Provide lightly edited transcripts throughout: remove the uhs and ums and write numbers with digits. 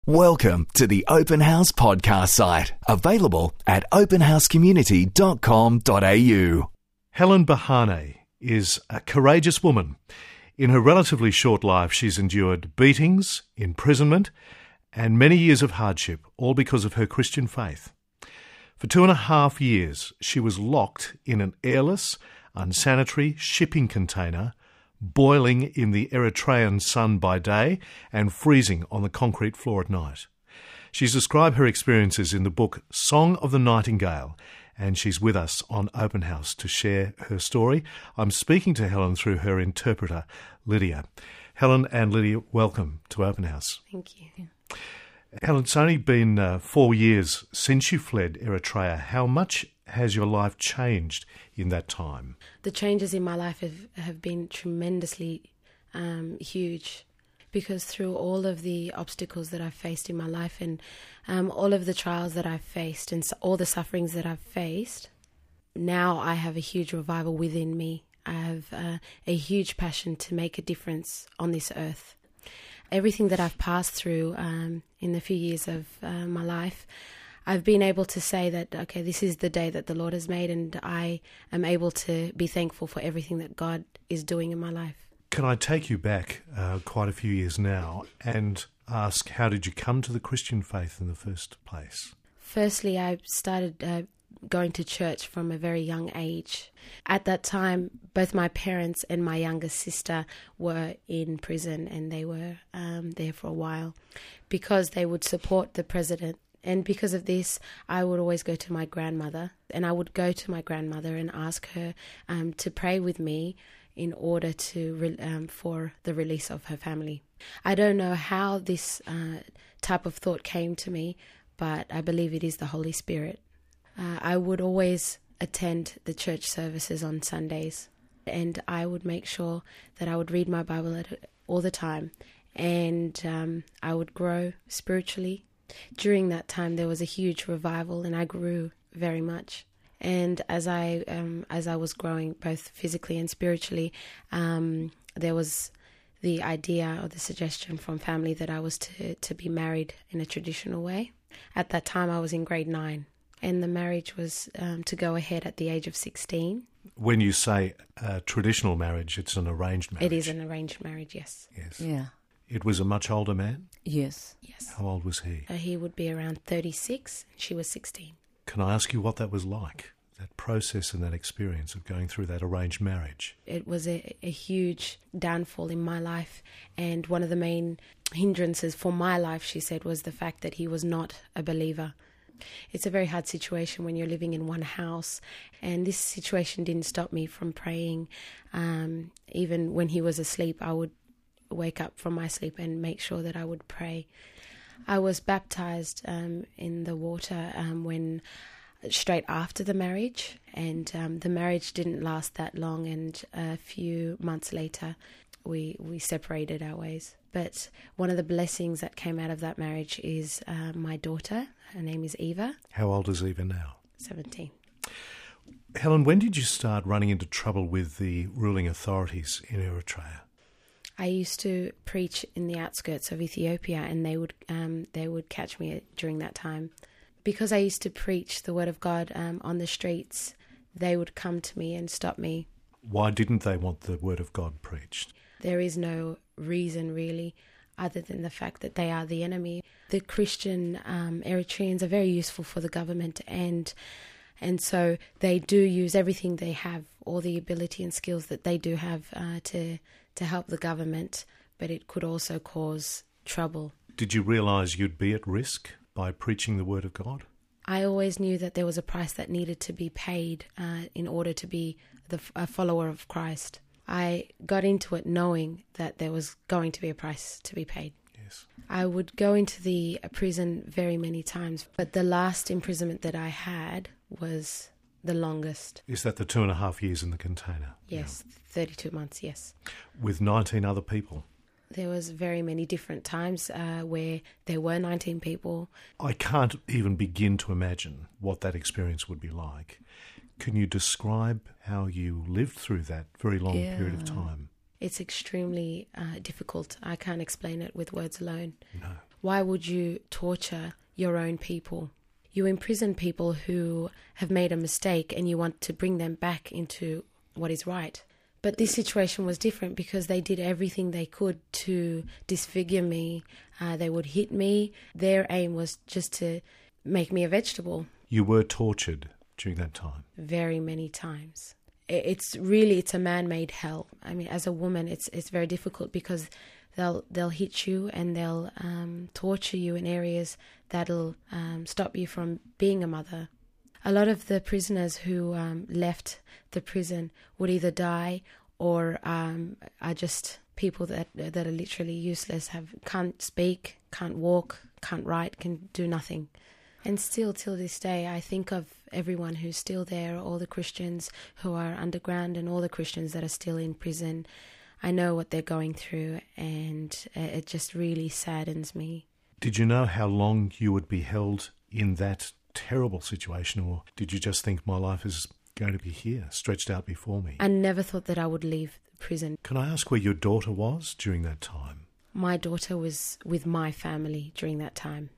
Welcome to the Open House podcast site, available at openhousecommunity.com.au. Helen Bahane is a courageous woman. In her relatively short life, she's endured beatings, imprisonment, and many years of hardship, all because of her Christian faith. For 2.5 years, she was locked in an airless, unsanitary shipping container, boiling in the Eritrean sun by day and freezing on the concrete floor at night. She's described her experiences in the book Song of the Nightingale, and she's with us on Open House to share her story. I'm speaking to Helen through her interpreter, Lydia. Helen and Lydia, welcome to Open House. Thank you. Helen, it's only been 4 years since you fled Eritrea. How much has your life changed in that time? The changes in my life have been tremendously huge, because through all of the obstacles that I've faced in my life and all of the trials that I've faced and all the sufferings that I've faced, now I have a huge revival within me. I have a huge passion to make a difference on this earth. Everything that I've passed through in the few years of my life, I've been able to say that, okay, this is the day that the Lord has made, and I am able to be thankful for everything that God is doing in my life. Can I take you back quite a few years now and ask, how did you come to the Christian faith in the first place? Firstly, I started going to church from a very young age. At that time, both my parents and my younger sister were in prison, and they were there for a while because they would support the president. And because of this, I would always go to my grandmother, and I would go to my grandmother and ask her to pray with me in order to for the release of her family. I don't know how this type of thought came to me, but I believe it is the Holy Spirit. I would always attend the church services on Sundays, and I would make sure that I would read my Bible all the time, and I would grow spiritually. During that time, there was a huge revival, and I grew very much. And as I was growing, both physically and spiritually, there was the idea or the suggestion from family that I was to be married in a traditional way. At that time, I was in grade 9, and the marriage was to go ahead at the age of 16. When you say traditional marriage, it's an arranged marriage. It is an arranged marriage, yes. Yes. Yeah. It was a much older man? Yes. Yes. How old was he? He would be around 36, and she was 16. Can I ask you what that was like, that process and that experience of going through that arranged marriage? It was a huge downfall in my life, and one of the main hindrances for my life, she said, was the fact that he was not a believer. It's a very hard situation when you're living in one house, and this situation didn't stop me from praying. Even when he was asleep, I would wake up from my sleep and make sure that I would pray. I was baptized in the water when straight after the marriage, and the marriage didn't last that long, and a few months later we separated our ways. But one of the blessings that came out of that marriage is my daughter. Her name is Eva. How old is Eva now? 17. Helen, when did you start running into trouble with the ruling authorities in Eritrea? I used to preach in the outskirts of Ethiopia, and they would catch me during that time. Because I used to preach the word of God on the streets, they would come to me and stop me. Why didn't they want the word of God preached? There is no reason really, other than the fact that they are the enemy. The Christian Eritreans are very useful for the government, and so they do use everything they have, all the ability and skills that they do have to help the government, but it could also cause trouble. Did you realise you'd be at risk by preaching the word of God? I always knew that there was a price that needed to be paid in order to be a follower of Christ. I got into it knowing that there was going to be a price to be paid. Yes. I would go into the prison very many times, but the last imprisonment that I had was the longest. Is that the 2.5 years in the container? Yes, yeah. 32 months, yes. With 19 other people? There was very many different times where there were 19 people. I can't even begin to imagine what that experience would be like. Can you describe how you lived through that very long period of time? It's extremely difficult. I can't explain it with words alone. No. Why would you torture your own people? You imprison people who have made a mistake and you want to bring them back into what is right. But this situation was different because they did everything they could to disfigure me. They would hit me. Their aim was just to make me a vegetable. You were tortured during that time? Very many times. It's a man-made hell. I mean, as a woman, it's very difficult because they'll hit you and they'll torture you in areas that'll stop you from being a mother. A lot of the prisoners who left the prison would either die or are just people that are literally useless, can't speak, can't walk, can't write, can do nothing. And still, till this day, I think of everyone who's still there, all the Christians who are underground and all the Christians that are still in prison. I know what they're going through, and it just really saddens me. Did you know how long you would be held in that terrible situation, or did you just think my life is going to be here, stretched out before me? I never thought that I would leave prison. Can I ask where your daughter was during that time? My daughter was with my family during that time.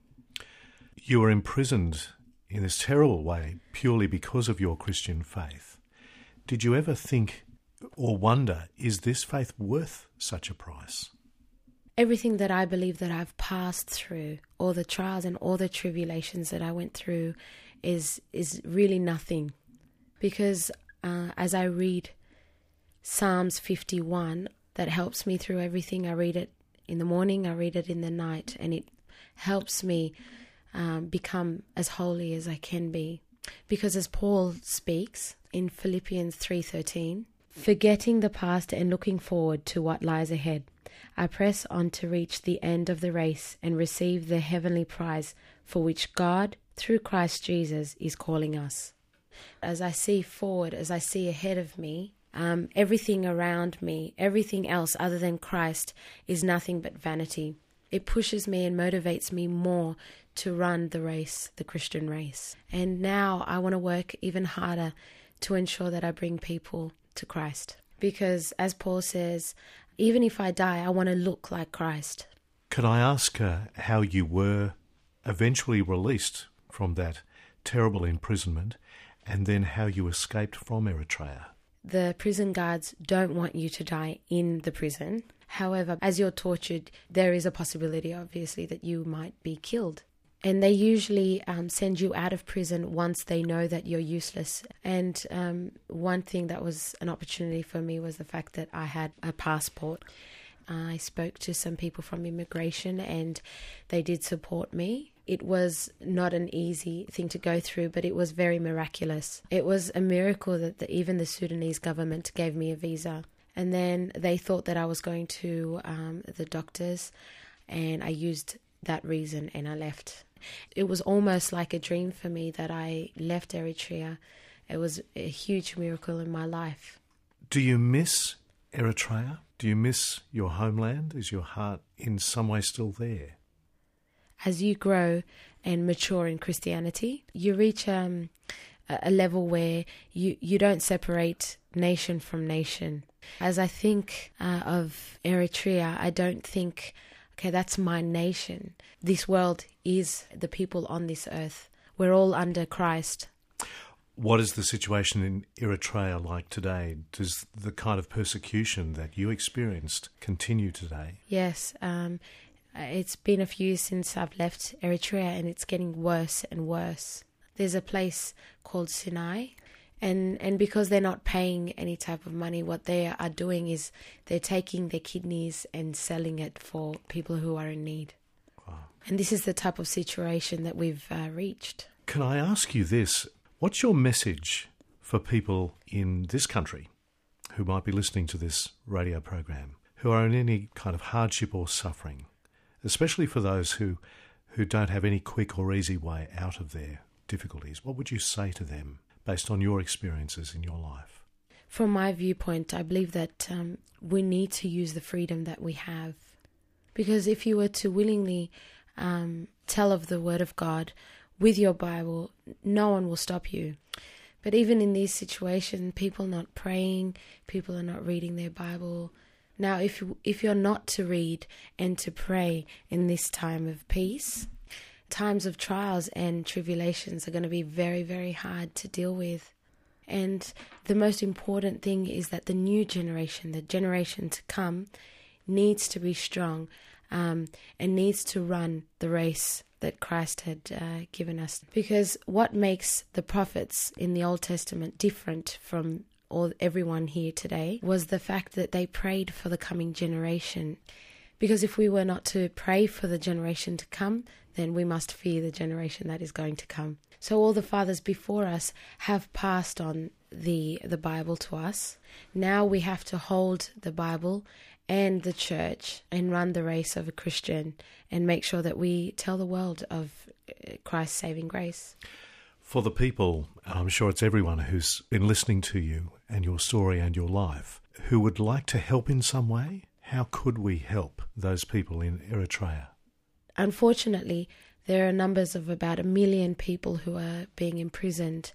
You were imprisoned in this terrible way purely because of your Christian faith. Did you ever think or wonder, is this faith worth such a price? Everything that I believe that I've passed through, all the trials and all the tribulations that I went through is really nothing. Because as I read Psalms 51, that helps me through everything. I read it in the morning, I read it in the night, and it helps me become as holy as I can be. Because as Paul speaks in Philippians 3:13, forgetting the past and looking forward to what lies ahead, I press on to reach the end of the race and receive the heavenly prize for which God, through Christ Jesus, is calling us. As I see forward, as I see ahead of me, everything around me, everything else other than Christ is nothing but vanity. It pushes me and motivates me more to run the race, the Christian race. And now I want to work even harder to ensure that I bring people to Christ. Because as Paul says, even if I die, I want to look like Christ. Could I ask how you were eventually released from that terrible imprisonment, and then how you escaped from Eritrea? The prison guards don't want you to die in the prison. However, as you're tortured, there is a possibility, obviously, that you might be killed. And they usually send you out of prison once they know that you're useless. And one thing that was an opportunity for me was the fact that I had a passport. I spoke to some people from immigration and they did support me. It was not an easy thing to go through, but it was very miraculous. It was a miracle that even the Sudanese government gave me a visa. And then they thought that I was going to the doctors, and I used that reason and I left. It was almost like a dream for me that I left Eritrea. It was a huge miracle in my life. Do you miss Eritrea? Do you miss your homeland? Is your heart in some way still there? As you grow and mature in Christianity, you reach a level where you don't separate nation from nation. As I think of Eritrea, I don't think, okay, that's my nation. This world is the people on this earth. We're all under Christ. What is the situation in Eritrea like today? Does the kind of persecution that you experienced continue today? Yes, it's been a few years since I've left Eritrea, and it's getting worse and worse. There's a place called Sinai, and because they're not paying any type of money, what they are doing is they're taking their kidneys and selling it for people who are in need. Wow. And this is the type of situation that we've reached. Can I ask you this? What's your message for people in this country who might be listening to this radio program, who are in any kind of hardship or suffering, especially for those who don't have any quick or easy way out of their difficulties? What would you say to them based on your experiences in your life? From my viewpoint, I believe that we need to use the freedom that we have. Because if you were to willingly tell of the Word of God with your Bible, no one will stop you. But even in this situation, people not praying, people are not reading their Bible, Now, if you're not to read and to pray in this time of peace, times of trials and tribulations are going to be very, very hard to deal with. And the most important thing is that the new generation, the generation to come, needs to be strong and needs to run the race that Christ had given us. Because what makes the prophets in the Old Testament different from everyone here today was the fact that they prayed for the coming generation. Because if we were not to pray for the generation to come, then we must fear the generation that is going to come. So all the fathers before us have passed on the Bible to us. Now we have to hold the Bible and the church and run the race of a Christian and make sure that we tell the world of Christ's saving grace. For the people, and I'm sure it's everyone who's been listening to you and your story and your life, who would like to help in some way, how could we help those people in Eritrea? Unfortunately, there are numbers of about 1 million people who are being imprisoned,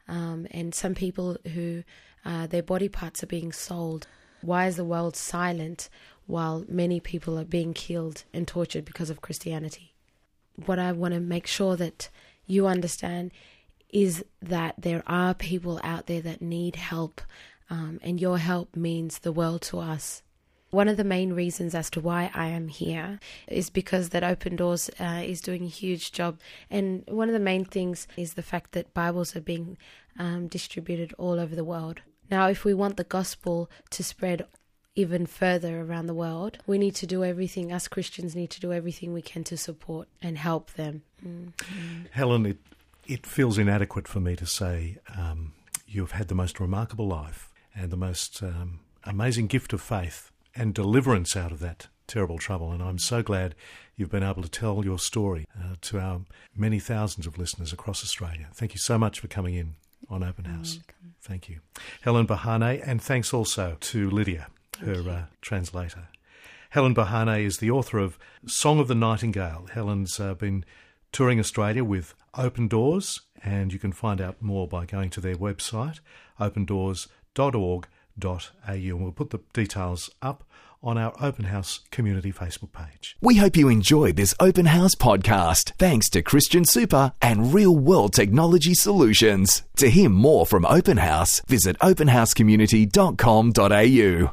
and some people who their body parts are being sold. Why is the world silent while many people are being killed and tortured because of Christianity? What I want to make sure that you understand is that there are people out there that need help, and your help means the world to us. One of the main reasons as to why I am here is because that Open Doors is doing a huge job. And one of the main things is the fact that Bibles are being distributed all over the world. Now, if we want the gospel to spread even further around the world, we need to do everything, us Christians need to do everything we can to support and help them. Mm-hmm. Helen, it feels inadequate for me to say you've had the most remarkable life and the most amazing gift of faith and deliverance out of that terrible trouble. And I'm so glad you've been able to tell your story to our many thousands of listeners across Australia. Thank you so much for coming in on Open House. Thank you. Helen Bahane, and thanks also to Lydia, her translator. Helen Bahane is the author of Song of the Nightingale. Helen's been touring Australia with Open Doors, and you can find out more by going to their website, opendoors.org.au, and we'll put the details up on our Open House community Facebook page. We hope you enjoyed this Open House podcast, thanks to Christian Super and Real World Technology Solutions. To hear more from Open House, visit openhousecommunity.com.au.